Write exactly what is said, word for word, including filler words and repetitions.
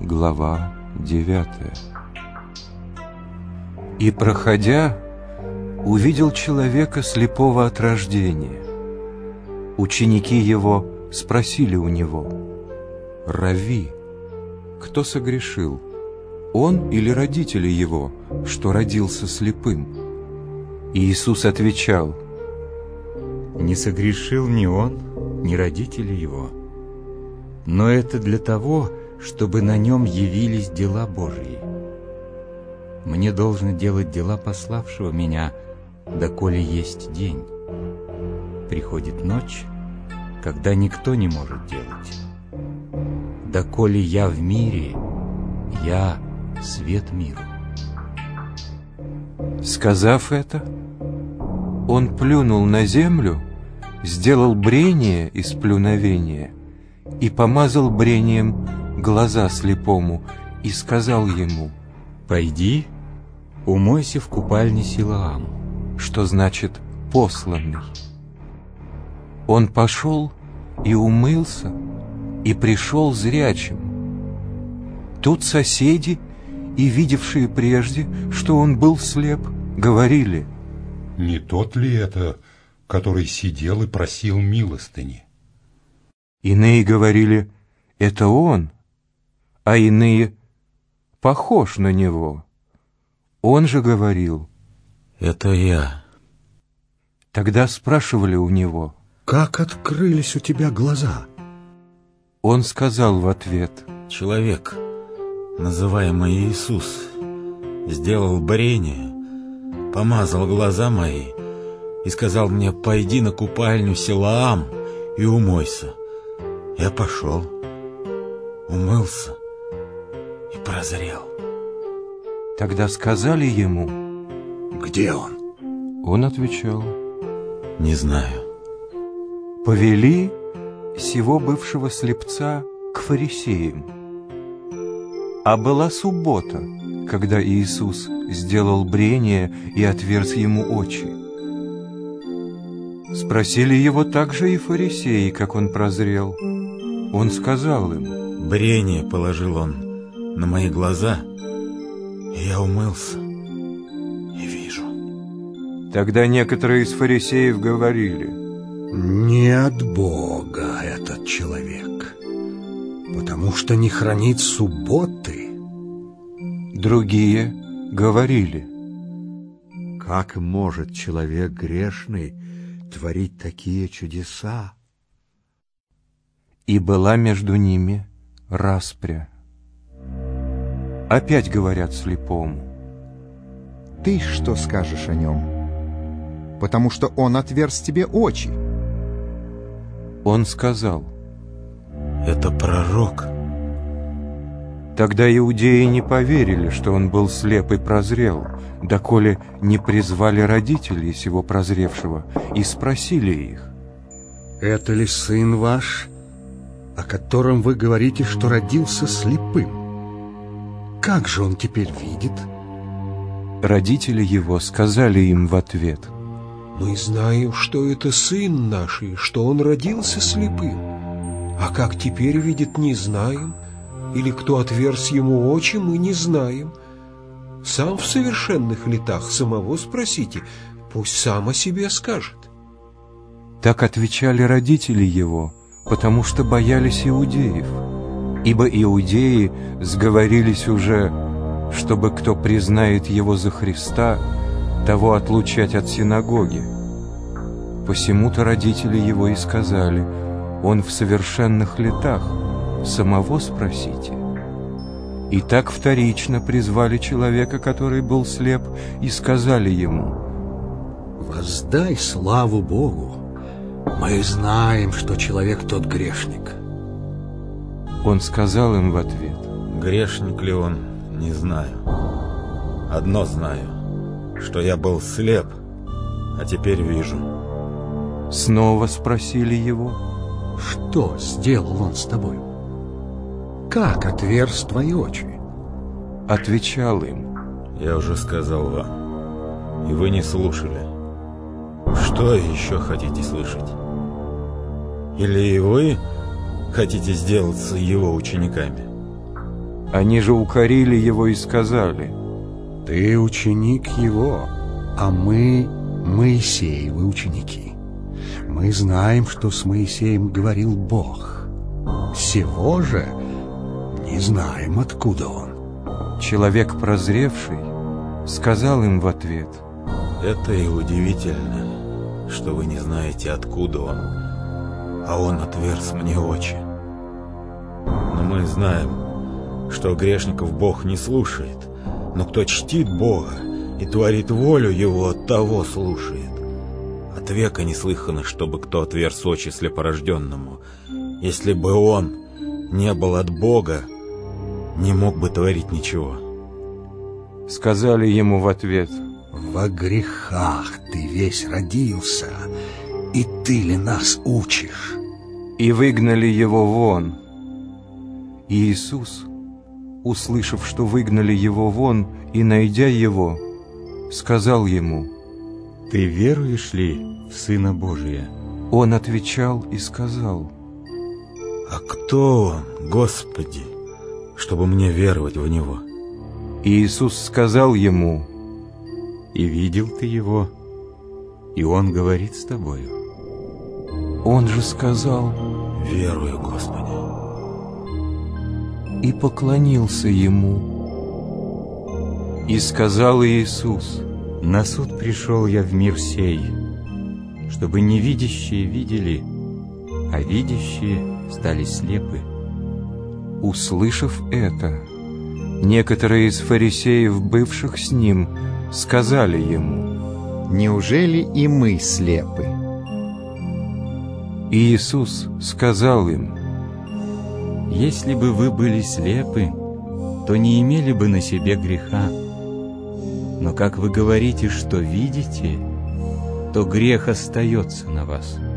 глава девятая. И, проходя, увидел человека слепого от рождения. Ученики его спросили у него: «Рави, кто согрешил, он или родители его, что родился слепым?» И Иисус отвечал: «Не согрешил ни он, ни родители его, но это для того, чтобы на нем явились дела Божьи. Мне должно делать дела пославшего меня, доколе есть день. Приходит ночь, когда никто не может делать. Доколе я в мире, я свет миру». Сказав это, он плюнул на землю, сделал брение из плюновения и помазал брением глаза слепому и сказал ему: «Пойди, умойся в купальне Силоам», что значит «посланный». Он пошел и умылся, и пришел зрячим. Тут соседи, и видевшие прежде, что он был слеп, говорили: «Не тот ли это, который сидел и просил милостыни?» Иные говорили: «Это он», а иные: «Похож на него». Он же говорил: «Это я». Тогда спрашивали у него: «Как открылись у тебя глаза?» Он сказал в ответ: «Человек, называемый Иисус, сделал брение, помазал глаза мои и сказал мне: пойди на купальню Силоам и умойся. Я пошел, умылся и прозрел». Тогда сказали ему: «Где он?» Он отвечал: «Не знаю». Повели сего бывшего слепца к фарисеям. А была суббота, когда Иисус сделал брение и отверз ему очи. Спросили его также и фарисеи, как он прозрел. Он сказал им: «Брение положил он на мои глаза, и я умылся и вижу». Тогда некоторые из фарисеев говорили: «Не от Бога этот человек, потому что не хранит субботы». Другие говорили: «Как может человек грешный творить такие чудеса?» И была между ними распря. Опять говорят слепому: «Ты что скажешь о нем? Потому что он отверз тебе очи». Он сказал: «Это пророк». Тогда иудеи не поверили, что он был слеп и прозрел, доколе не призвали родителей сего прозревшего и спросили их: «Это ли сын ваш, о котором вы говорите, что родился слепым? Как же он теперь видит?» Родители его сказали им в ответ: «Мы знаем, что это сын наш, и что он родился слепым. А как теперь видит, не знаем, или кто отверз ему очи, мы не знаем. Сам в совершенных летах самого спросите, пусть сам о себе скажет». Так отвечали родители его, потому что боялись иудеев, ибо иудеи сговорились уже, чтобы кто признает его за Христа, того отлучать от синагоги. Посему-то родители его и сказали: он в совершенных летах, самого спросите. И так вторично призвали человека, который был слеп, и сказали ему: «Воздай славу Богу, мы знаем, что человек тот грешник». Он сказал им в ответ: Грешник ли он, не знаю. Одно знаю, что я был слеп, а теперь вижу. Снова спросили его: «Что сделал он с тобой? Как отверз твои очи?» Отвечал им: Я уже сказал вам, и вы не слушали. Что еще хотите слышать? Или и вы хотите сделаться его учениками? Они же укорили его и сказали: «Ты ученик его, а мы Моисеевы ученики. Мы знаем, что с Моисеем говорил Бог. Сего же не знаем, откуда он». Человек прозревший сказал им в ответ: «Это и удивительно, что вы не знаете, откуда он, а он отверз мне очи. Но мы знаем, что грешников Бог не слушает, но кто чтит Бога и творит волю Его, того слушает. От века не слыхано, чтобы кто отверз очи слепорожденному. Если бы он не был от Бога, не мог бы творить ничего». Сказали ему в ответ: «Во грехах ты весь родился, и ты ли нас учишь?» И выгнали его вон. И Иисус, услышав, что выгнали его вон, и найдя его, сказал ему: «Ты веруешь ли в Сына Божия?» Он отвечал и сказал: «А кто он, Господи, чтобы мне веровать в Него?» И Иисус сказал ему: «И видел ты его, и он говорит с тобою». Он же сказал: «Верую, Господи». И поклонился ему. И сказал Иисус: «На суд пришел я в мир сей, чтобы невидящие видели, а видящие стали слепы». Услышав это, некоторые из фарисеев, бывших с ним, сказали ему: «Неужели и мы слепы?» И Иисус сказал им: «Если бы вы были слепы, то не имели бы на себе греха. Но как вы говорите, что видите, то грех остается на вас».